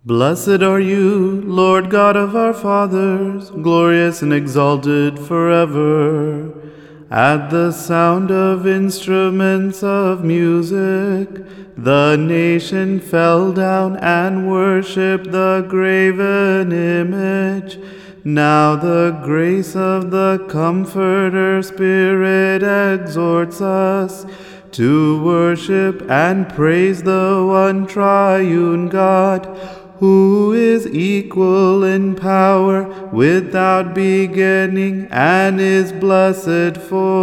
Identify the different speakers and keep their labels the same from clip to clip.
Speaker 1: Blessed are you, Lord God of our fathers, glorious and exalted forever. At the sound of instruments of music, the nation fell down and worshipped the graven image. Now the grace of the Comforter Spirit exhorts us to worship and praise the one triune God, who is equal in power, without beginning, and is blessed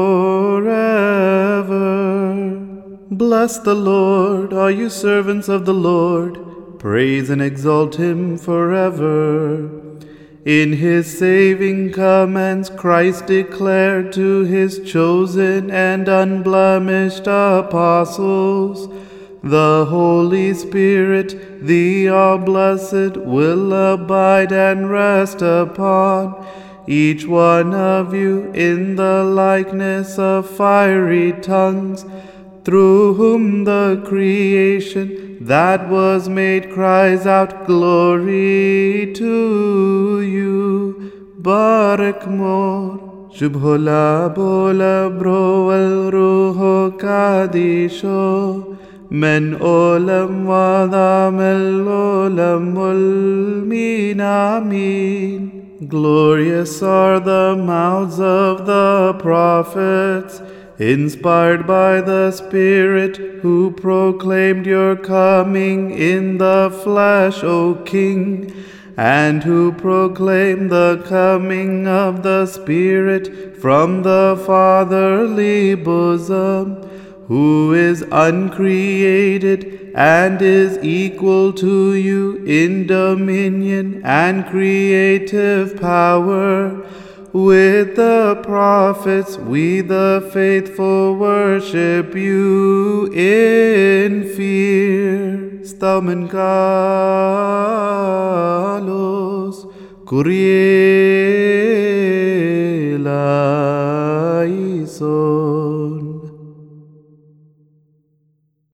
Speaker 1: forever. Bless the Lord, all you servants of the Lord. Praise and exalt him forever. In his saving commands, Christ declared to his chosen and unblemished apostles, the Holy Spirit, the all-blessed, will abide and rest upon each one of you in the likeness of fiery tongues, through whom the creation that was made cries out, Glory to you. Barak mor. Shubhola bola bro al ruho kadisho. Men olam vadam el olam ulmin amin. Glorious are the mouths of the prophets, inspired by the Spirit, who proclaimed your coming in the flesh, O King, and who proclaimed the coming of the Spirit from the fatherly bosom, who is uncreated and is equal to you in dominion and creative power. With the prophets, we the faithful worship you in fear. Stamen kalos, Kyrie